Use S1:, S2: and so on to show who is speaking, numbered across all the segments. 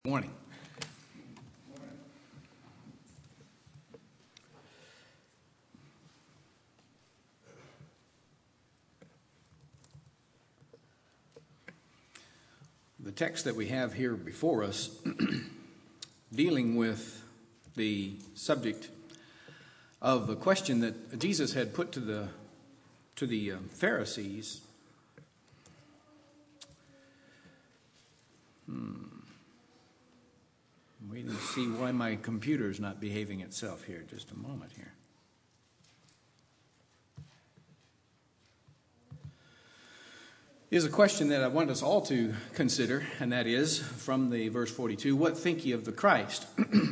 S1: Morning. The text that we have here before us dealing with the subject of the question that Jesus had put to the Pharisees. I'm waiting to see why my computer is not behaving itself here. Just a moment here. Is a question that I want us all to consider, and that is from the verse 42, what think ye of the Christ?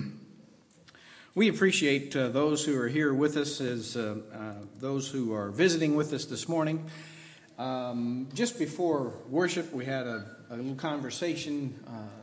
S1: We appreciate those who are here with us as those who are visiting with us this morning. Just before worship, we had a little conversation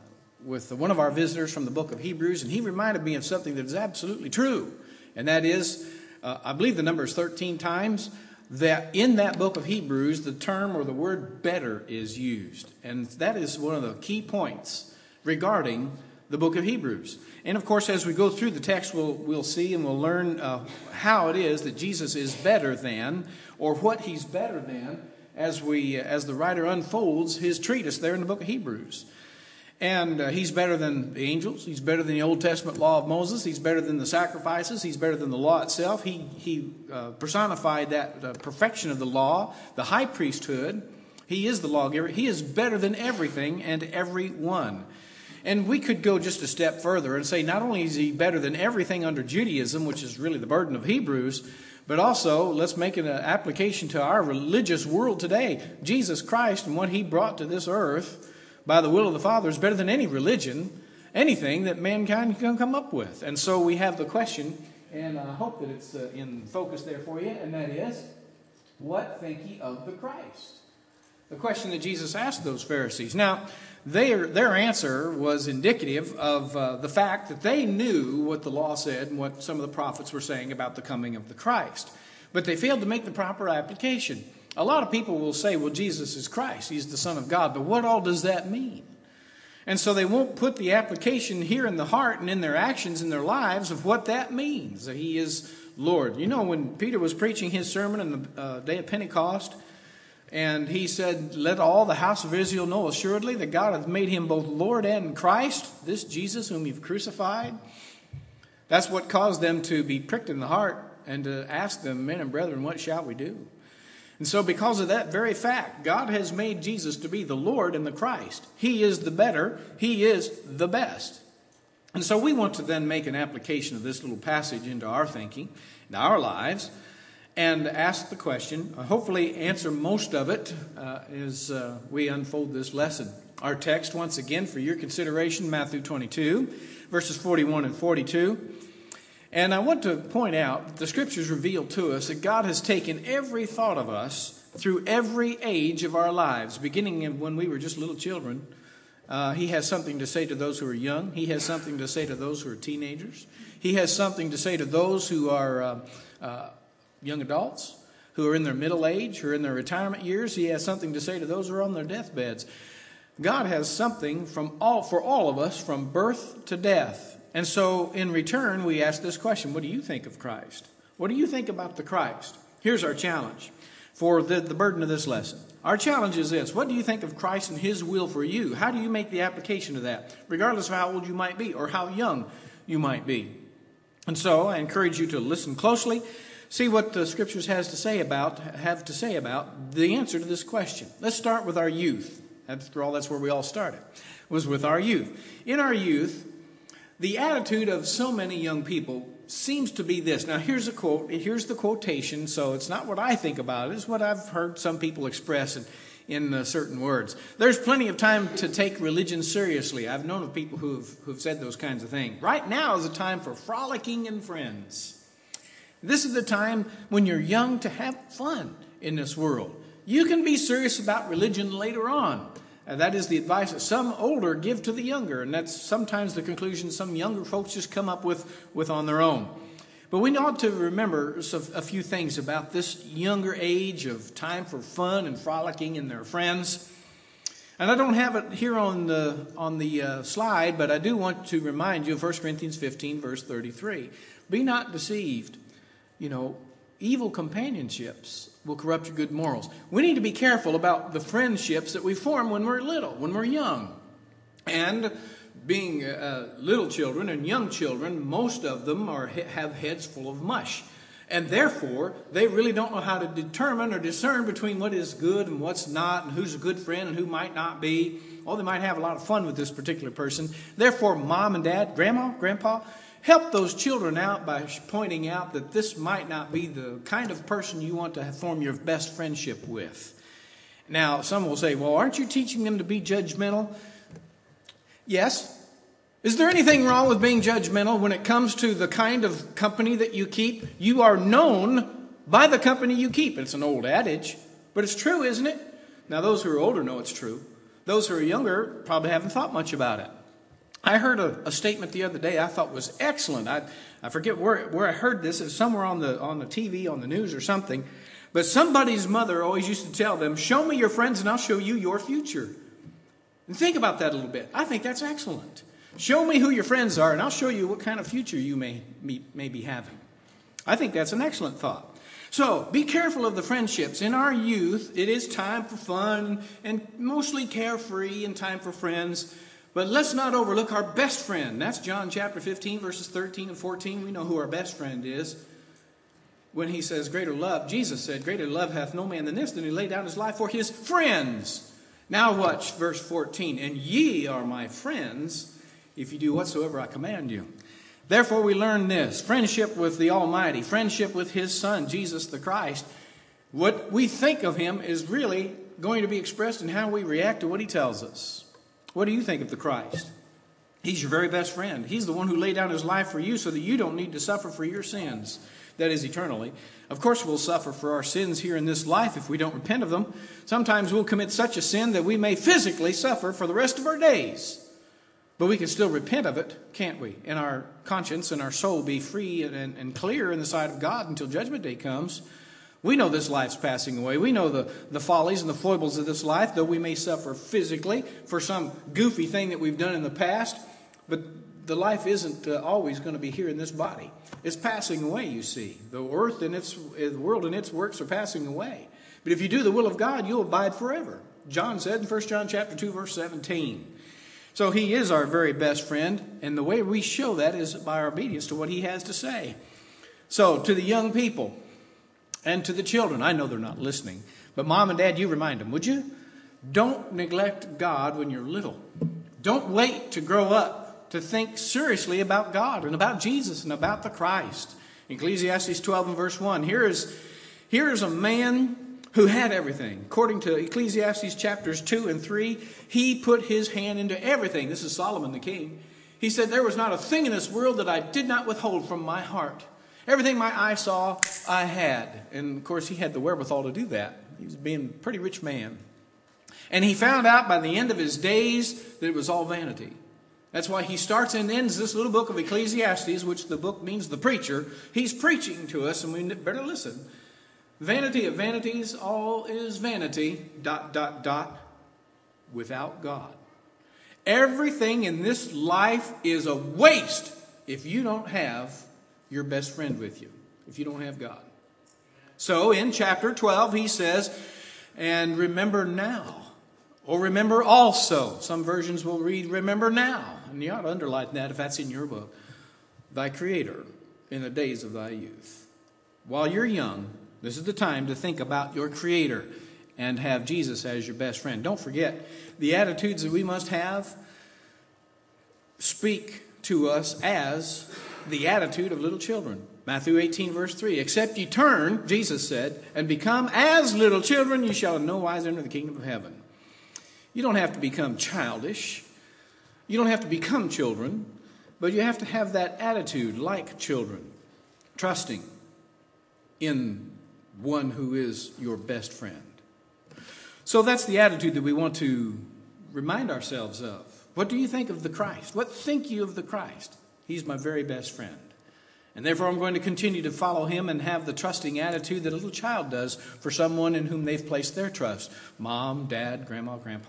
S1: with one of our visitors from the book of Hebrews, and he reminded me of something that is absolutely true, and that is, I believe the number is 13 times, that in that book of Hebrews, the term or the word better is used. And that is one of the key points regarding the book of Hebrews. And of course, as we go through the text, we'll see and we'll learn how it is that Jesus is better than, or what he's better than, as the writer unfolds his treatise there in the book of Hebrews. And he's better than the angels. He's better than the Old Testament law of Moses. He's better than the sacrifices. He's better than the law itself. He personified that perfection of the law, the high priesthood. He is the lawgiver. He is better than everything and everyone. And we could go just a step further and say not only is he better than everything under Judaism, which is really the burden of Hebrews, but also let's make it an application to our religious world today. Jesus Christ and what he brought to this earth by the will of the Father is better than any religion, anything that mankind can come up with. And so we have the question, and I hope that it's in focus there for you, and that is, what think ye of the Christ? The question that Jesus asked those Pharisees. Now, their answer was indicative of the fact that they knew what the law said and what some of the prophets were saying about the coming of the Christ. But they failed to make the proper application. A lot of people will say, well, Jesus is Christ. He's the Son of God. But what all does that mean? And so they won't put the application here in the heart and in their actions in their lives of what that means, that he is Lord. You know, when Peter was preaching his sermon on the day of Pentecost, and he said, let all the house of Israel know assuredly that God hath made him both Lord and Christ, this Jesus whom you've crucified. That's what caused them to be pricked in the heart and to ask them, men and brethren, what shall we do? And so because of that very fact, God has made Jesus to be the Lord and the Christ. He is the better. He is the best. And so we want to then make an application of this little passage into our thinking, in our lives, and ask the question, hopefully answer most of it as we unfold this lesson. Our text, once again, for your consideration, Matthew 22, verses 41 and 42. And I want to point out that the Scriptures reveal to us that God has taken every thought of us through every age of our lives, beginning when we were just little children. He has something to say to those who are young. He has something to say to those who are teenagers. He has something to say to those who are young adults, who are in their middle age, who are in their retirement years. He has something to say to those who are on their deathbeds. God has something for all of us from birth to death. And so in return, we ask this question, what do you think of Christ? What do you think about the Christ? Here's our challenge for the burden of this lesson. Our challenge is this. What do you think of Christ and his will for you? How do you make the application of that, regardless of how old you might be or how young you might be? And so I encourage you to listen closely, see what the Scriptures have to say about the answer to this question. Let's start with our youth. After all, that's where we all started, was with our youth. In our youth, the attitude of so many young people seems to be this. Now, here's a quote. Here's the quotation, so it's not what I think about it. It's what I've heard some people express in certain words. There's plenty of time to take religion seriously. I've known of people who've said those kinds of things. Right now is a time for frolicking and friends. This is the time when you're young to have fun in this world. You can be serious about religion later on. That is the advice that some older give to the younger, and that's sometimes the conclusion some younger folks just come up with on their own. But we ought to remember a few things about this younger age of time for fun and frolicking and their friends. And I don't have it here on the slide, but I do want to remind you of 1 Corinthians 15, verse 33. Be not deceived. Evil companionships will corrupt your good morals. We need to be careful about the friendships that we form when we're little, when we're young. And being little children and young children, most of them have heads full of mush. And therefore, they really don't know how to determine or discern between what is good and what's not, and who's a good friend and who might not be. They might have a lot of fun with this particular person. Therefore, mom and dad, grandma, grandpa, help those children out by pointing out that this might not be the kind of person you want to form your best friendship with. Now, some will say, well, aren't you teaching them to be judgmental? Yes. Is there anything wrong with being judgmental when it comes to the kind of company that you keep? You are known by the company you keep. It's an old adage, but it's true, isn't it? Now, those who are older know it's true. Those who are younger probably haven't thought much about it. I heard a statement the other day I thought was excellent. I forget where I heard this. It was somewhere on the TV, on the news or something. But somebody's mother always used to tell them, show me your friends and I'll show you your future. And think about that a little bit. I think that's excellent. Show me who your friends are, and I'll show you what kind of future you may be having. I think that's an excellent thought. So, be careful of the friendships. In our youth, it is time for fun and mostly carefree and time for friends. But let's not overlook our best friend. That's John chapter 15, verses 13 and 14. We know who our best friend is. When he says, greater love, Jesus said, greater love hath no man than this, than he laid down his life for his friends. Now watch verse 14. And ye are my friends, if you do whatsoever I command you. Therefore we learn this, friendship with the Almighty, friendship with His Son, Jesus the Christ. What we think of Him is really going to be expressed in how we react to what He tells us. What do you think of the Christ? He's your very best friend. He's the one who laid down His life for you so that you don't need to suffer for your sins. That is, eternally. Of course, we'll suffer for our sins here in this life if we don't repent of them. Sometimes we'll commit such a sin that we may physically suffer for the rest of our days. But we can still repent of it, can't we? And our conscience and our soul be free and clear in the sight of God until Judgment Day comes. We know this life's passing away. We know the follies and the foibles of this life, though we may suffer physically for some goofy thing that we've done in the past. But the life isn't always going to be here in this body. It's passing away, you see. The earth and the world and its works are passing away. But if you do the will of God, you'll abide forever. John said in 1 John chapter 2, verse 17. So He is our very best friend, and the way we show that is by our obedience to what He has to say. So, to the young people and to the children, I know they're not listening, but mom and dad, you remind them, would you? Don't neglect God when you're little. Don't wait to grow up to think seriously about God and about Jesus and about the Christ. Ecclesiastes 12 and verse 1, here is a man who had everything. According to Ecclesiastes chapters 2 and 3, he put his hand into everything. This is Solomon the king. He said, there was not a thing in this world that I did not withhold from my heart. Everything my eye saw, I had. And of course, he had the wherewithal to do that. He was being a pretty rich man. And he found out by the end of his days that it was all vanity. That's why he starts and ends this little book of Ecclesiastes, which the book means the preacher. He's preaching to us, and we better listen. Vanity of vanities, all is vanity, ... without God. Everything in this life is a waste if you don't have your best friend with you, if you don't have God. So in chapter 12, he says, and remember now, or remember also. Some versions will read, remember now. And you ought to underline that if that's in your book. Thy Creator in the days of thy youth. While you're young, this is the time to think about your Creator and have Jesus as your best friend. Don't forget, the attitudes that we must have speak to us as the attitude of little children. Matthew 18, verse 3. Except ye turn, Jesus said, and become as little children, you shall in no wise enter the kingdom of heaven. You don't have to become childish. You don't have to become children, but you have to have that attitude like children, trusting in one who is your best friend. So that's the attitude that we want to remind ourselves of. What do you think of the Christ? What think you of the Christ? He's my very best friend. And therefore I'm going to continue to follow Him and have the trusting attitude that a little child does for someone in whom they've placed their trust. Mom, dad, grandma, grandpa.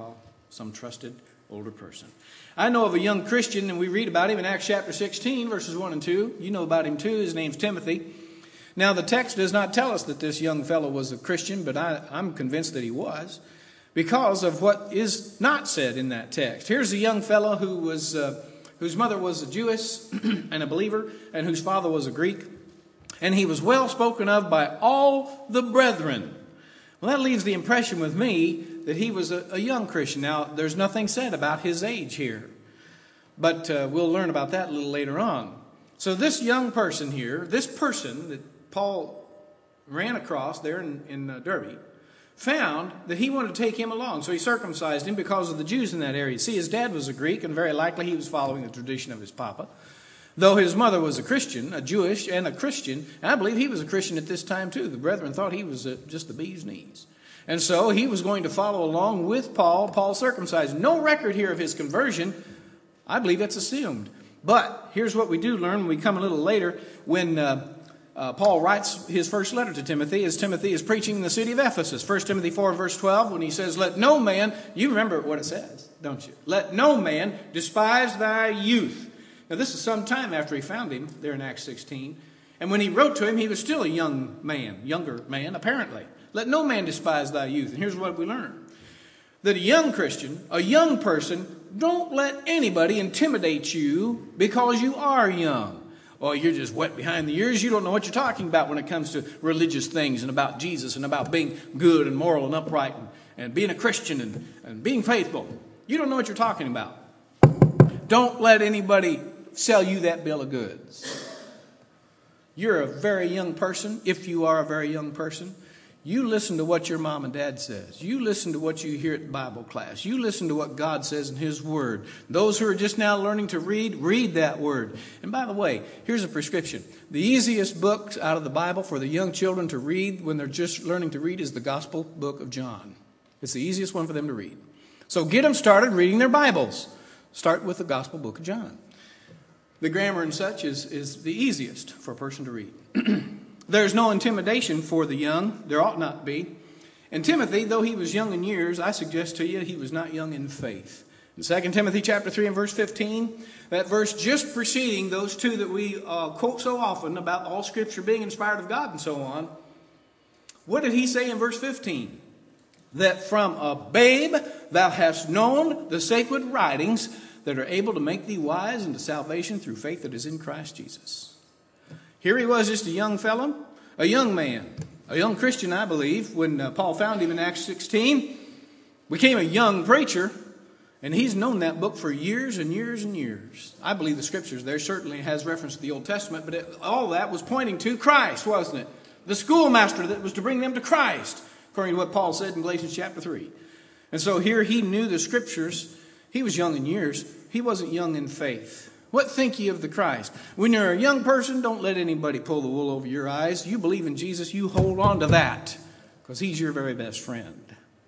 S1: some trusted older person. I know of a young Christian, and we read about him in Acts chapter 16, verses 1 and 2. You know about him too. His name's Timothy. Now, the text does not tell us that this young fellow was a Christian, but I'm convinced that he was, because of what is not said in that text. Here's a young fellow whose mother was a Jewess and a believer, and whose father was a Greek. And he was well spoken of by all the brethren. Well, that leaves the impression with me that he was a young Christian. Now, there's nothing said about his age here, but we'll learn about that a little later on. So this young person here, this person that Paul ran across there in Derbe, found that he wanted to take him along. So he circumcised him because of the Jews in that area. See, his dad was a Greek, and very likely he was following the tradition of his papa. Though his mother was a Christian, a Jewish and a Christian, and I believe he was a Christian at this time too. The brethren thought he was just the bee's knees. And so he was going to follow along with Paul. Paul circumcised. No record here of his conversion. I believe that's assumed. But here's what we do learn when we come a little later, when Paul writes his first letter to Timothy, as Timothy is preaching in the city of Ephesus. 1 Timothy 4, verse 12, when he says, let no man, you remember what it says, don't you? Let no man despise thy youth. Now, this is some time after he found him there in Acts 16. And when he wrote to him, he was still a younger man, apparently. Let no man despise thy youth. And here's what we learn. That a young Christian, a young person, don't let anybody intimidate you because you are young. Or you're just wet behind the ears. You don't know what you're talking about when it comes to religious things and about Jesus and about being good and moral and upright and being a Christian and being faithful. You don't know what you're talking about. Don't let anybody sell you that bill of goods. You're a very young person. If you are a very young person, you listen to what your mom and dad says. You listen to what you hear at Bible class. You listen to what God says in His Word. Those who are just now learning to read that Word. And by the way, here's a prescription. The easiest book out of the Bible for the young children to read when they're just learning to read is the Gospel book of John. It's the easiest one for them to read. So get them started reading their Bibles. Start with the Gospel book of John. The grammar and such is the easiest for a person to read. There's no intimidation for the young. There ought not be. And Timothy, though he was young in years, I suggest to you he was not young in faith. In 2 Timothy chapter 3 and verse 15, that verse just preceding those two that we quote so often about all Scripture being inspired of God and so on, what did he say in verse 15? That from a babe thou hast known the sacred writings that are able to make thee wise unto salvation through faith that is in Christ Jesus. Here he was, just a young fellow, a young man, a young Christian, I believe, when Paul found him in Acts 16, became a young preacher, and he's known that book for years and years and years. I believe the Scriptures there certainly has reference to the Old Testament, but all that was pointing to Christ, wasn't it? The schoolmaster that was to bring them to Christ, according to what Paul said in Galatians chapter 3. And so here he knew the Scriptures. He was young in years. He wasn't young in faith. What think ye of the Christ? When you're a young person, don't let anybody pull the wool over your eyes. You believe in Jesus, you hold on to that, because He's your very best friend.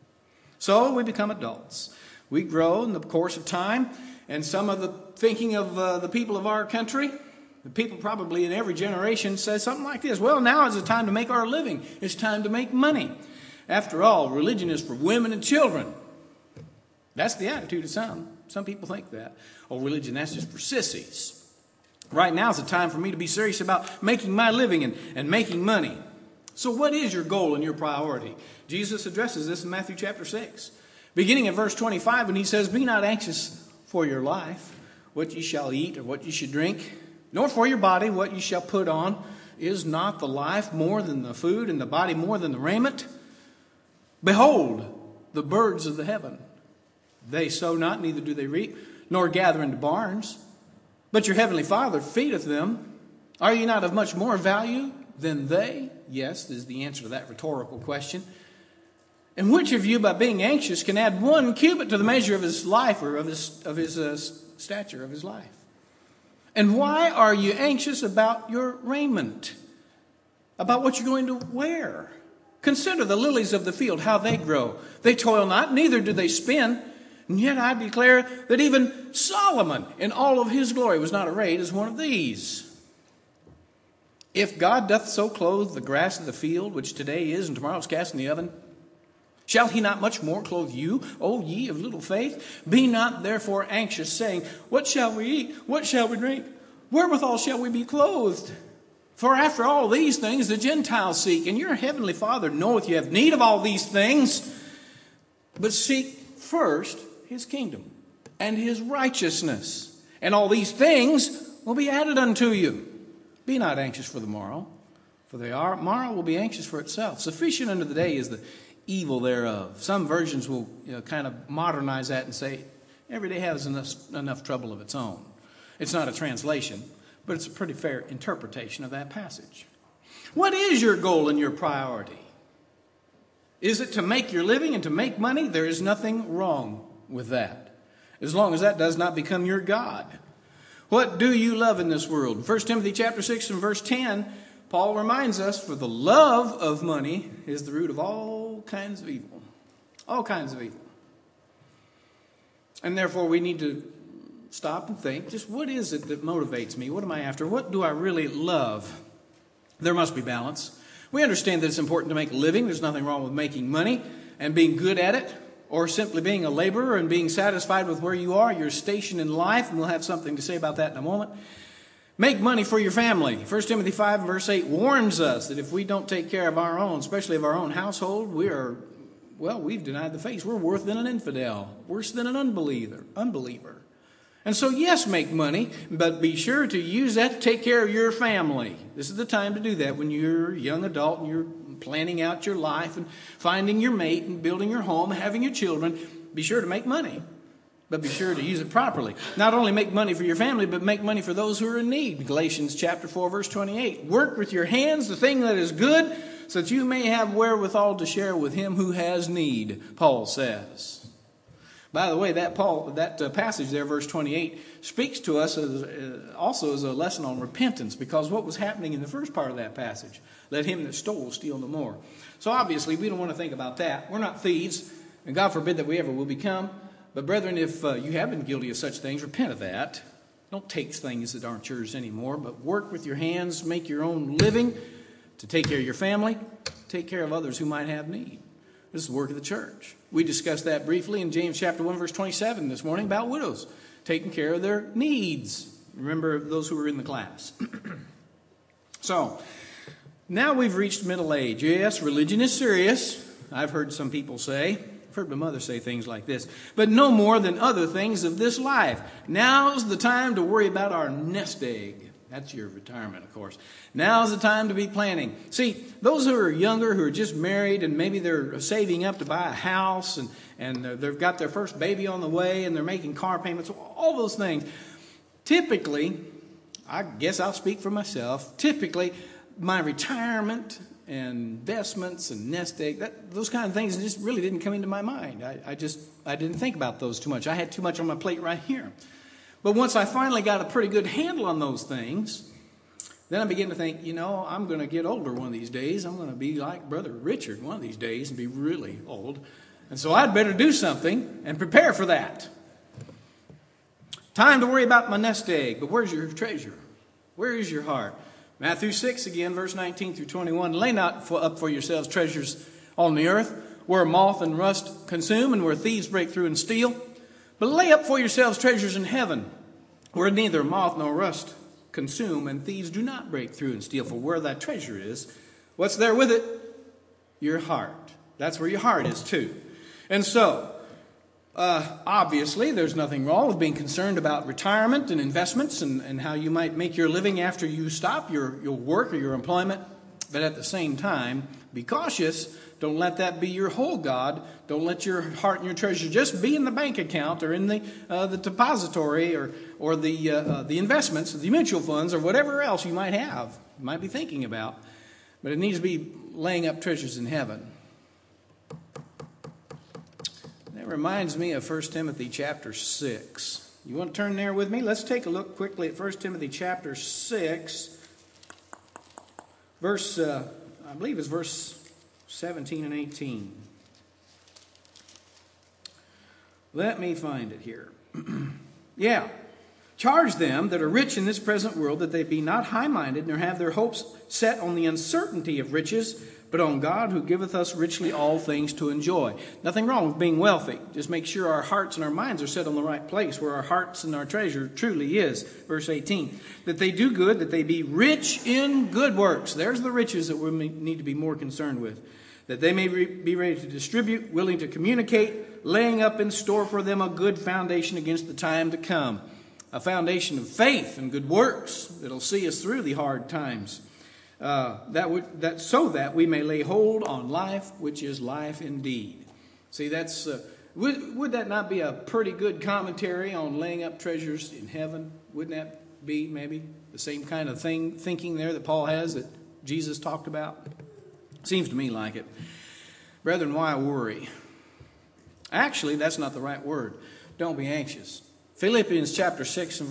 S1: So we become adults. We grow in the course of time, and some of the thinking of the people of our country, the people probably in every generation, says something like this: well, now is the time to make our living. It's time to make money. After all, religion is for women and children. That's the attitude of some. Some people think that. Oh, religion, that's just for sissies. Right now is the time for me to be serious about making my living and making money. So what is your goal and your priority? Jesus addresses this in Matthew chapter 6. Beginning at verse 25, when He says, be not anxious for your life, what ye shall eat or what ye should drink, nor for your body what ye shall put on. Is not the life more than the food, and the body more than the raiment? Behold, the birds of the heaven. They sow not, neither do they reap, nor gather into barns. But your heavenly Father feedeth them. Are ye not of much more value than they? Yes, is the answer to that rhetorical question. And which of you, by being anxious, can add 1 cubit to the measure of his life, or of his stature of his life? And why are you anxious about your raiment? About what you're going to wear? Consider the lilies of the field, how they grow. They toil not, neither do they spin. And yet I declare that even Solomon in all of his glory was not arrayed as one of these. If God doth so clothe the grass of the field, which today is and tomorrow is cast in the oven, Shall he not much more clothe you, O ye of little faith? Be not therefore anxious, saying, what shall we eat? What shall we drink? Wherewithal shall we be clothed? For after all these things the Gentiles seek, and your heavenly Father knoweth you have need of all these things. But seek first his kingdom and his righteousness, and all these things will be added unto you. Be not anxious for the morrow, for the morrow will be anxious for itself. Sufficient unto the day is the evil thereof. Some versions will kind of modernize that and say, every day has enough trouble of its own. It's not a translation, but it's a pretty fair interpretation of that passage. What is your goal and your priority? Is it to make your living and to make money? There is nothing wrong with that, as long as that does not become your God. What do you love in this world? 1 Timothy chapter 6 and verse 10, Paul reminds us, for the love of money is the root of all kinds of evil. All kinds of evil. And therefore we need to stop and think, just what is it that motivates me? What am I after? What do I really love? There must be balance. We understand that it's important to make a living. There's nothing wrong with making money and being good at it, or simply being a laborer and being satisfied with where you are, your station in life, and we'll have something to say about that in a moment. Make money for your family. 1 Timothy 5 verse 8 warns us that if we don't take care of our own, especially of our own household, we've denied the faith. We're worse than an infidel, worse than an unbeliever. And so, yes, make money, but be sure to use that to take care of your family. This is the time to do that when you're a young adult and you're planning out your life and finding your mate and building your home, having your children. Be sure to make money, but be sure to use it properly. Not only make money for your family, but make money for those who are in need. Galatians chapter 4, verse 28. Work with your hands the thing that is good, so that you may have wherewithal to share with him who has need, Paul says. By the way, that passage there, verse 28, speaks to us also as a lesson on repentance, because what was happening in the first part of that passage, let him that stole steal no more. So obviously we don't want to think about that. We're not thieves, and God forbid that we ever will become. But brethren, if you have been guilty of such things, repent of that. Don't take things that aren't yours anymore, but work with your hands, make your own living to take care of your family, take care of others who might have need. This is the work of the church. We discussed that briefly in James chapter 1, verse 27 this morning about widows, taking care of their needs. Remember those who were in the class. So, now we've reached middle age. Yes, religion is serious. I've heard some people say, I've heard my mother say things like this, but no more than other things of this life. Now's the time to worry about our nest egg. That's your retirement, of course. Now's the time to be planning. See, those who are younger, who are just married, and maybe they're saving up to buy a house, and they've got their first baby on the way, and they're making car payments, all those things. Typically, I guess I'll speak for myself, typically my retirement and investments and nest egg, those kind of things just really didn't come into my mind. I didn't think about those too much. I had too much on my plate right here. But once I finally got a pretty good handle on those things, then I began to think, I'm going to get older one of these days. I'm going to be like Brother Richard one of these days and be really old. And so I'd better do something and prepare for that. Time to worry about my nest egg. But where's your treasure? Where is your heart? Matthew 6 again, verse 19 through 21. Lay not up for yourselves treasures on the earth, where moth and rust consume and where thieves break through and steal. But lay up for yourselves treasures in heaven, where neither moth nor rust consume, and thieves do not break through and steal. For where that treasure is, what's there with it? Your heart. That's where your heart is too. And so, obviously, there's nothing wrong with being concerned about retirement and investments and how you might make your living after you stop your work or your employment. But at the same time, be cautious. Don't let that be your whole God. Don't let your heart and your treasure just be in the bank account or in the depository or the investments, the mutual funds, or whatever else you might have, you might be thinking about. But it needs to be laying up treasures in heaven. That reminds me of 1 Timothy chapter 6. You want to turn there with me? Let's take a look quickly at 1 Timothy chapter 6, verse, I believe it's verse 17 and 18. Let me find it here. Yeah. Charge them that are rich in this present world that they be not high-minded, nor have their hopes set on the uncertainty of riches, but on God who giveth us richly all things to enjoy. Nothing wrong with being wealthy. Just make sure our hearts and our minds are set on the right place, where our hearts and our treasure truly is. Verse 18, that they do good, that they be rich in good works. There's the riches that we need to be more concerned with. That they may be ready to distribute, willing to communicate, laying up in store for them a good foundation against the time to come. A foundation of faith and good works that'll see us through the hard times. So that we may lay hold on life, which is life indeed. See, that's would that not be a pretty good commentary on laying up treasures in heaven? Wouldn't that be maybe the same kind of thinking there that Paul has, that Jesus talked about? Seems to me like it. Brethren, why worry? Actually, that's not the right word. Don't be anxious. Philippians chapter 4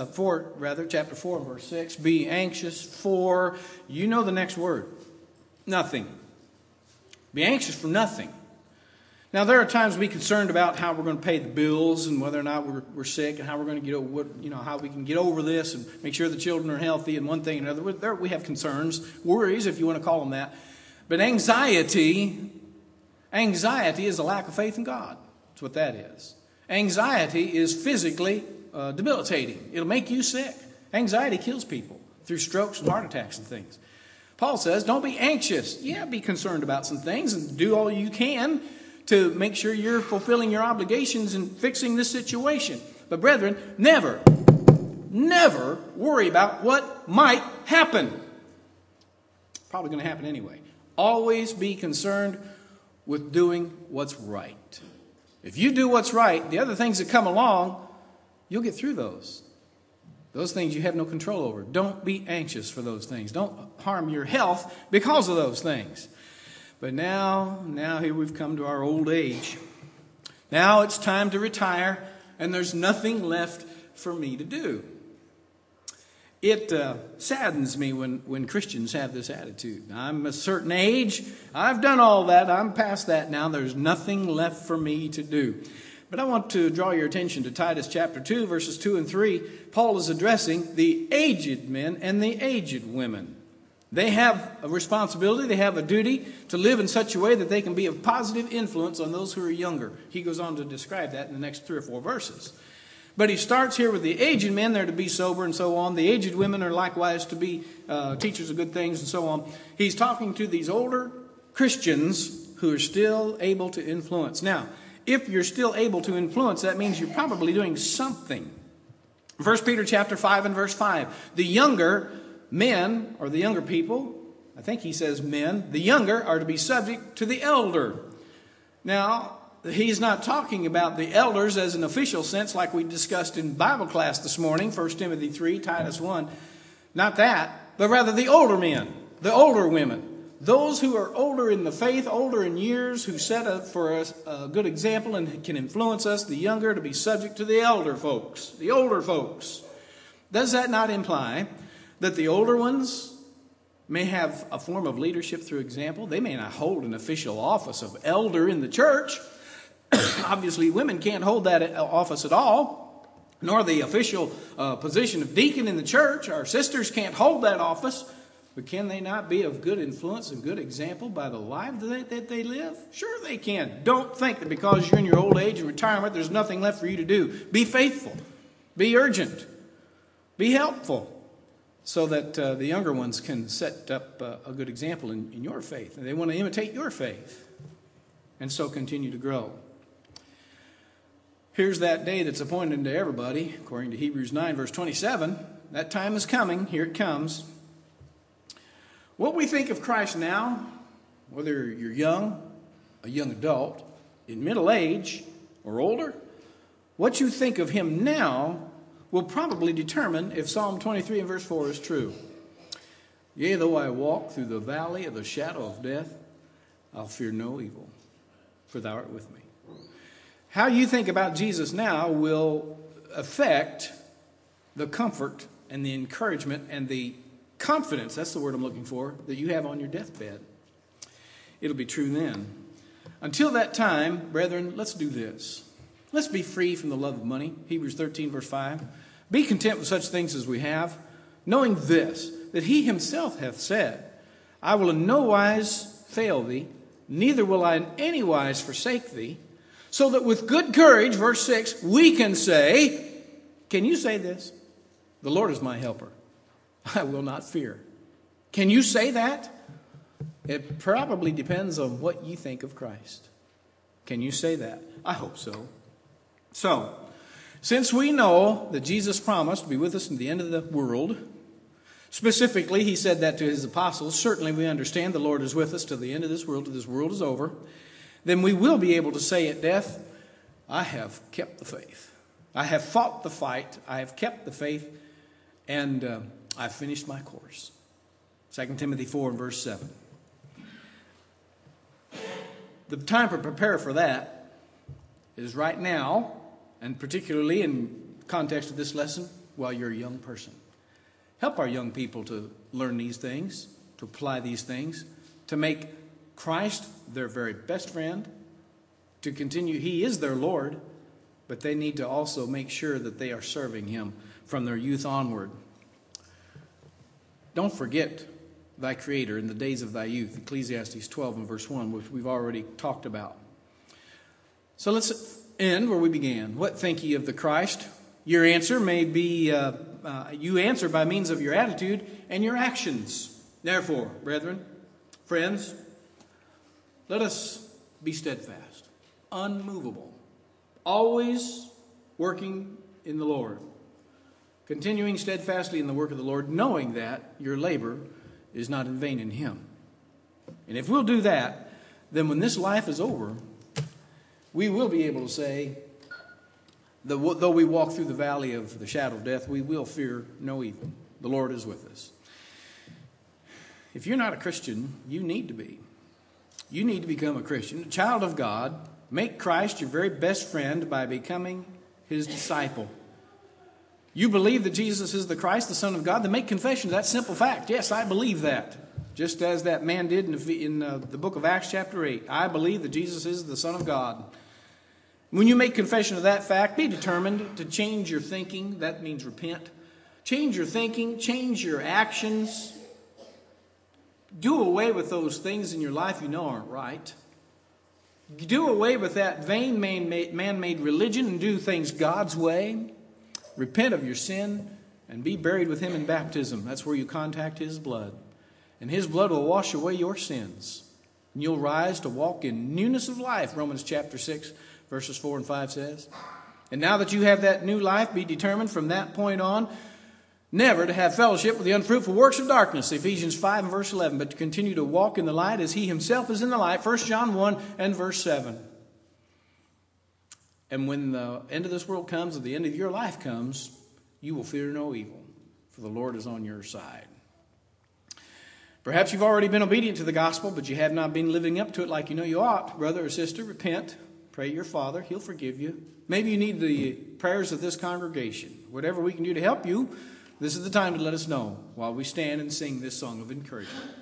S1: and verse 6. Be anxious for, you know the next word, nothing. Be anxious for nothing. Now, there are times to be concerned about how we're going to pay the bills and whether or not we're sick and how we're going to get over, how we can get over this and make sure the children are healthy and one thing and another. There we have concerns, worries, if you want to call them that. But anxiety is a lack of faith in God. That's what that is. Anxiety is physically debilitating. It'll make you sick. Anxiety kills people through strokes and heart attacks and things. Paul says, don't be anxious. Yeah, be concerned about some things and do all you can to make sure you're fulfilling your obligations and fixing this situation. But brethren, never worry about what might happen. Probably going to happen anyway. Always be concerned with doing what's right. If you do what's right, the other things that come along, you'll get through those. Those things you have no control over. Don't be anxious for those things. Don't harm your health because of those things. But now here we've come to our old age. Now it's time to retire, and there's nothing left for me to do. It saddens me when Christians have this attitude. I'm a certain age. I've done all that. I'm past that now. There's nothing left for me to do. But I want to draw your attention to Titus chapter 2, verses 2 and 3. Paul is addressing the aged men and the aged women. They have a responsibility. They have a duty to live in such a way that they can be of positive influence on those who are younger. He goes on to describe that in the next 3 or 4 verses. But he starts here with the aged men. They're to be sober and so on. The aged women are likewise to be teachers of good things and so on. He's talking to these older Christians who are still able to influence. Now, if you're still able to influence, that means you're probably doing something. 1 Peter chapter 5 and verse 5. The younger men, or the younger people, I think he says men, the younger are to be subject to the elder. Now, he's not talking about the elders as an official sense like we discussed in Bible class this morning, 1 Timothy 3, Titus 1. Not that, but rather the older men, the older women. Those who are older in the faith, older in years, who set up for us a good example and can influence us, the younger to be subject to the elder folks, the older folks. Does that not imply that the older ones may have a form of leadership through example? They may not hold an official office of elder in the church. Obviously, women can't hold that office at all, nor the official position of deacon in the church. Our sisters can't hold that office. But can they not be of good influence and good example by the life that they live? Sure they can. Don't think that because you're in your old age and retirement, there's nothing left for you to do. Be faithful. Be urgent. Be helpful. So that the younger ones can set up a good example in your faith. And they want to imitate your faith. And so continue to grow. Here's that day that's appointed to everybody, according to Hebrews 9, verse 27. That time is coming. Here it comes. What we think of Christ now, whether you're young, a young adult, in middle age, or older, what you think of him now will probably determine if Psalm 23 and verse 4 is true. Yea, though I walk through the valley of the shadow of death, I'll fear no evil, for thou art with me. How you think about Jesus now will affect the comfort and the encouragement and the confidence, that's the word I'm looking for, that you have on your deathbed. It'll be true then. Until that time, brethren, let's do this. Let's be free from the love of money. Hebrews 13, verse 5. Be content with such things as we have, knowing this, that he himself hath said, I will in no wise fail thee, neither will I in any wise forsake thee, so that with good courage, verse 6, we can say, can you say this? The Lord is my helper. I will not fear. Can you say that? It probably depends on what you think of Christ. Can you say that? I hope so. So, since we know that Jesus promised to be with us to the end of the world, specifically, he said that to his apostles. Certainly we understand the Lord is with us to the end of this world, till this world is over. Then we will be able to say at death, I have kept the faith. I have fought the fight. I have kept the faith. And I've finished my course. 2 Timothy 4 and verse 7. The time to prepare for that is right now, and particularly in context of this lesson, while you're a young person. Help our young people to learn these things, to apply these things, to make Christ their very best friend, to continue. He is their Lord, but they need to also make sure that they are serving him from their youth onward. Don't forget thy Creator in the days of thy youth, Ecclesiastes 12 and verse 1, which we've already talked about. So let's end where we began. What think ye of the Christ? Your answer may be, you answer by means of your attitude and your actions. Therefore, brethren, friends, let us be steadfast, unmovable, always working in the Lord, continuing steadfastly in the work of the Lord, knowing that your labor is not in vain in him. And if we'll do that, then when this life is over, we will be able to say, though we walk through the valley of the shadow of death, we will fear no evil. The Lord is with us. If you're not a Christian, you need to be. You need to become a Christian, a child of God. Make Christ your very best friend by becoming his disciple. You believe that Jesus is the Christ, the Son of God, then make confession of that simple fact. Yes, I believe that. Just as that man did in the book of Acts chapter 8. I believe that Jesus is the Son of God. When you make confession of that fact, be determined to change your thinking. That means repent. Change your thinking, change your actions. Do away with those things in your life you know aren't right. Do away with that vain man-made religion and do things God's way. Repent of your sin and be buried with him in baptism. That's where you contact his blood. And his blood will wash away your sins. And you'll rise to walk in newness of life, Romans chapter 6, verses 4 and 5 says. And now that you have that new life, be determined from that point on never to have fellowship with the unfruitful works of darkness, Ephesians 5 and verse 11, but to continue to walk in the light as he himself is in the light, 1 John 1 and verse 7. And when the end of this world comes, or the end of your life comes, you will fear no evil, for the Lord is on your side. Perhaps you've already been obedient to the gospel, but you have not been living up to it like you know you ought. Brother or sister, repent. Pray your Father. He'll forgive you. Maybe you need the prayers of this congregation. Whatever we can do to help you, this is the time to let us know while we stand and sing this song of encouragement.